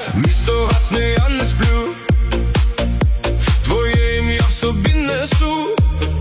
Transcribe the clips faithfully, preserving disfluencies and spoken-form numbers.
Місто гасне, я не сплю, твоє ім'я в собі несу.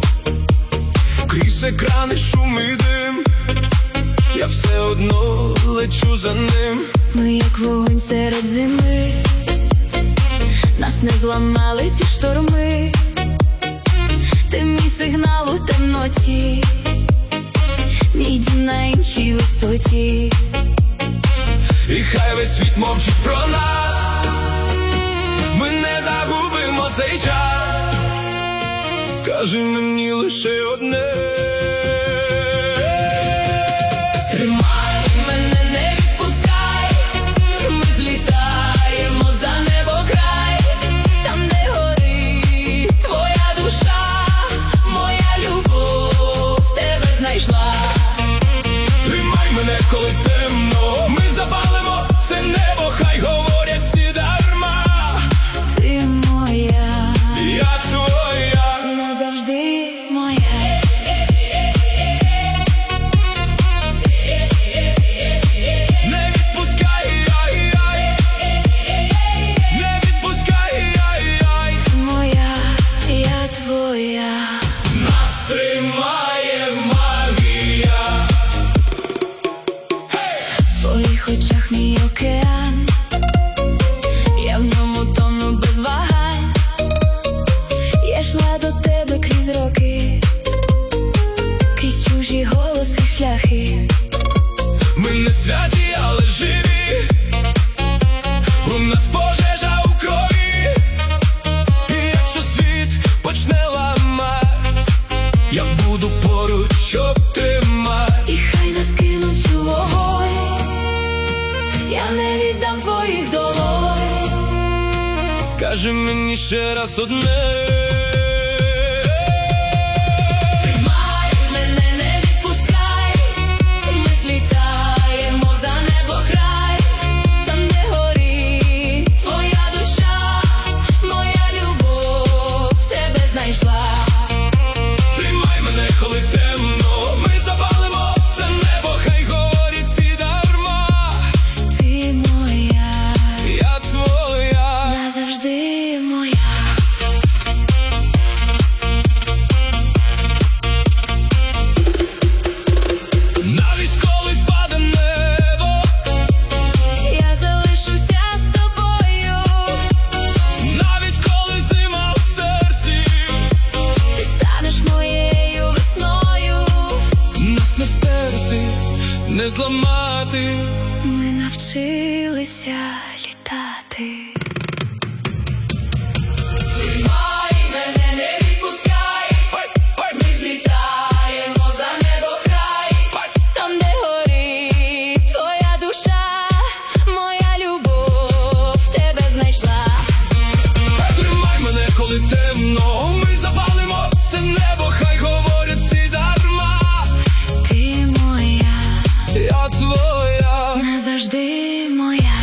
Крізь екрани шум і дим, я все одно лечу за ним. Ми як вогонь серед зими, нас не зламали ці шторми. Ти мій сигнал у темноті, мій дім на іншій висоті. І хай весь світ мовчить про нас, ми не загубимо цей час. Скажи мені лише одне: тримай мене, не відпускай, ми злітаємо за небо край. Там, де горить твоя душа, моя любов тебе знайшла. Тримай мене, коли темно, ми запалимо це небо, хай говорять всі дарма. Ти моя, я твоя, назавжди моя. Не відпускай, ай-ай, не відпускай, ай-ай. Ти моя, я твоя. Нас тримає магія. В твоїх очах мій океан, я в ньому тону без вагань. Я йшла до тебе крізь роки, крізь чужі голоси, шляхи. Ми не святі, але живі, у нас пожежа у крові. І якщо світ почне ламать, я буду поруч, щоб тримать. І хай нас кинуть у вогонь, я не віддам твоїх долонь. Скажи мені ще раз одне: Тримай мене, не відпускай, ми злітаємо за небо край. Там, де горить твоя душа, моя любов тебе знайшла. тримай мене, коли темно, ми запалимо це небо, хай говорять всі дарма. Ти моя, Я твоя, назавжди моя. навіть коли впаде небо, Я залишуся з тобою, навіть коли зима в серці. ти станеш моєю весною. Нас не стерти, не зламати. Ми навчилися літати. Тримай мене, не відпускай, ми злітаємо за небо край. Там, де горить твоя душа, моя любов тебе знайшла. Тримай мене, коли темно, ми запалимо це небо, хай говорять всі дарма. Ти моя, Я твоя, назавжди моя.